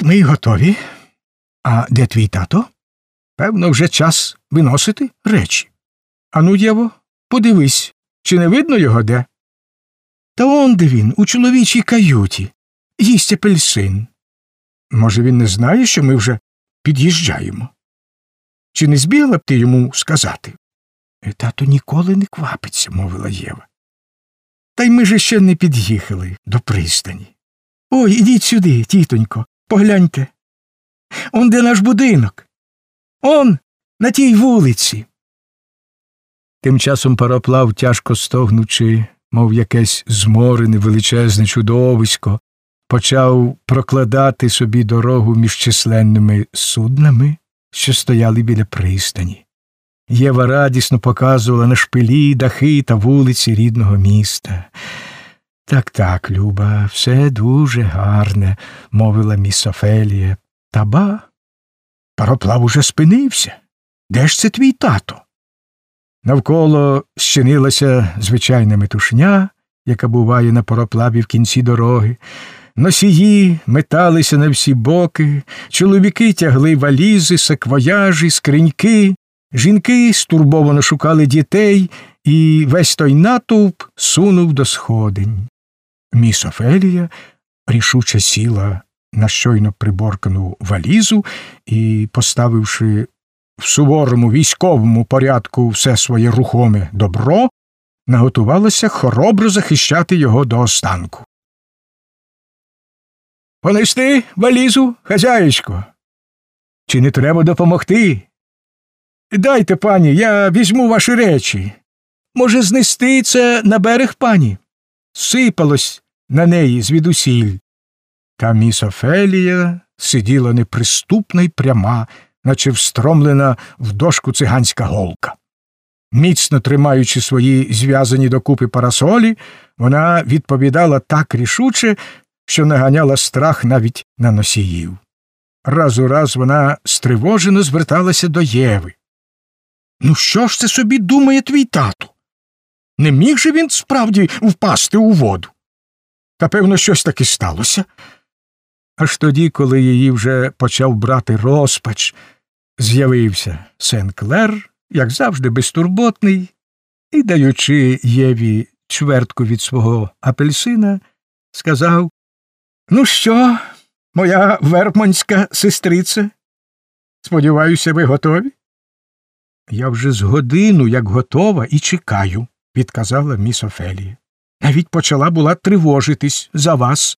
От ми й готові. А де твій тато? Певно, вже час виносити речі. Ану, Єво, подивись, чи не видно його де? Та он де він, у чоловічій каюті. Їсть апельсин. Може, він не знає, що ми вже під'їжджаємо? Чи не збігла б ти йому сказати? Тато ніколи не квапиться, мовила Єва. Та й ми же ще не під'їхали до пристані. Ой, ідіть сюди, тітонько, погляньте. Он де наш будинок. Он, на тій вулиці. Тим часом пароплав, тяжко стогнучи, мов якесь зморене величезне чудовисько, почав прокладати собі дорогу між численними суднами, що стояли біля пристані. Єва радісно показувала на шпилі, дахи та вулиці рідного міста. Так, Люба, все дуже гарне, мовила міс Офелія. Та ба, пароплав уже спинився. Де ж це твій тато? Навколо щинилася звичайна метушня, яка буває на пароплаві в кінці дороги. Носії металися на всі боки, чоловіки тягли валізи, саквояжі, скриньки, жінки стурбовано шукали дітей, і весь той натовп сунув до сходень. Міс Офелія рішуче сіла на щойно приборкану валізу і, поставивши в суворому військовому порядку все своє рухоме добро, наготувалася хоробро захищати його до останку. «Понести валізу, хазяєчко? Чи не треба допомогти? Дайте, пані, я візьму ваші речі. Може, знести це на берег, пані?» Сипалось на неї звідусіль. Та міс Офелія сиділа неприступна й пряма, наче встромлена в дошку циганська голка. Міцно тримаючи свої зв'язані докупи парасолі, вона відповідала так рішуче, що наганяла страх навіть на носіїв. Раз у раз вона стривожено зверталася до Єви. «Ну що ж це собі думає твій тато? Не міг же він справді впасти у воду? Та, певно, щось таки сталося». Аж тоді, коли її вже почав брати розпач, з'явився Сен-Клер, як завжди безтурботний, і, даючи Єві чвертку від свого апельсина, сказав: «Ну що, моя вермонтська сестрице, сподіваюся, ви готові?» «Я вже з годину, як готова, і чекаю», – відказала міс Офелія. «Навіть почала була тривожитись за вас».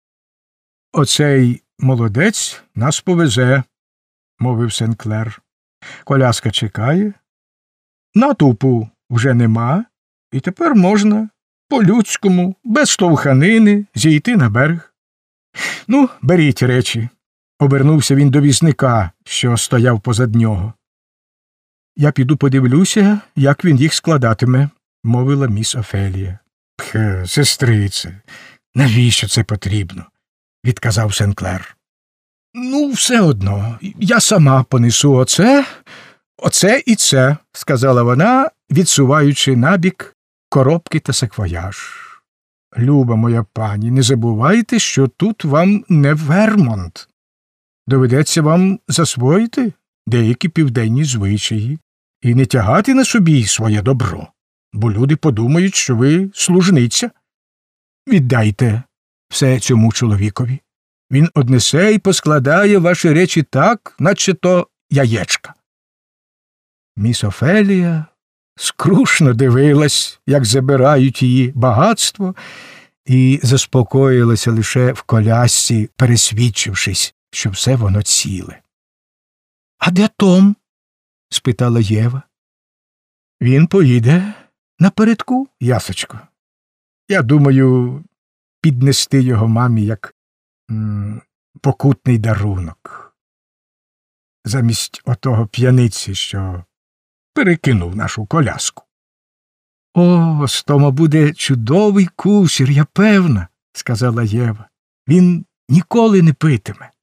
«Оцей молодець нас повезе», – мовив Сен-Клер. «Коляска чекає, натовпу вже нема, і тепер можна по-людському, без штовханини, зійти на берег». «Ну, беріть речі», – обернувся він до візника, що стояв позад нього. «Я піду подивлюся, як він їх складатиме», – мовила міс Офелія. «Сестрице, навіщо це потрібно?» – відказав Сен-Клер. «Ну, все одно, я сама понесу оце і це», – сказала вона, відсуваючи набік коробки та саквояж. «Люба моя пані, не забувайте, що тут вам не Вермонт. Доведеться вам засвоїти деякі південні звичаї і не тягати на собі своє добро, бо люди подумають, що ви служниця. Віддайте все цьому чоловікові. Він однесе і поскладає ваші речі так, наче то яєчка». Міс Офелія скрушно дивилась, як забирають її багатство, і заспокоїлася лише в колясці, пересвідчившись, що все воно ціле. «А де Том?» – спитала Єва. «Він поїде напередку, ясочко. Я думаю, піднести його мамі як покутний дарунок. Замість отого п'яниці, що перекинув нашу коляску». «О, з Тома буде чудовий кусір, я певна», – сказала Єва. «Він ніколи не питиме».